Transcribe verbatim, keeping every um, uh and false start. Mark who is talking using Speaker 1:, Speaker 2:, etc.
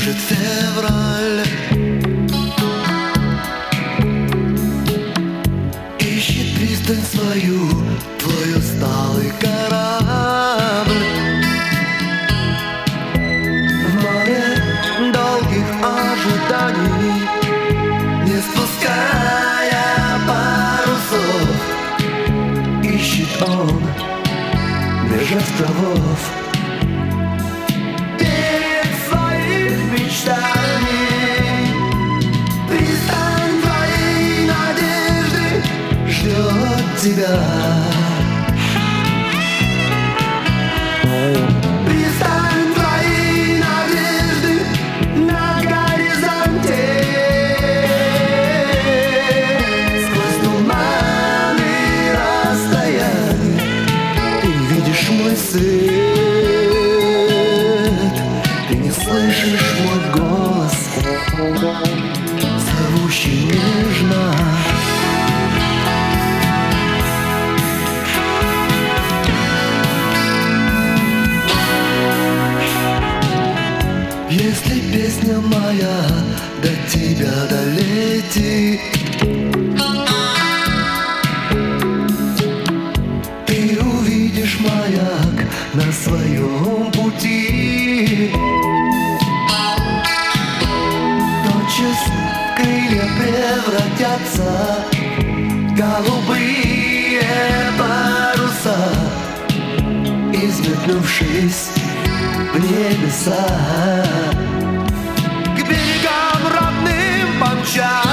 Speaker 1: Дышит февраль, ищет пристань свою, твой усталый корабль. В море долгих ожиданий, не спуская парусов, ищет он меж островов берег своих мечтаний. Пристань твоей надежды ждет тебя. Пристань твоей надежды на горизонте. Сквозь туманы расстояния ты видишь мой свет, ты не слышишь мой голос, зовущий нежно. Если песня моя до тебя долетит, ты увидишь маяк на своем пути. Тотчас крылья превратятся в голубые паруса, изметнувшись в небеса, к берегам родным помчат.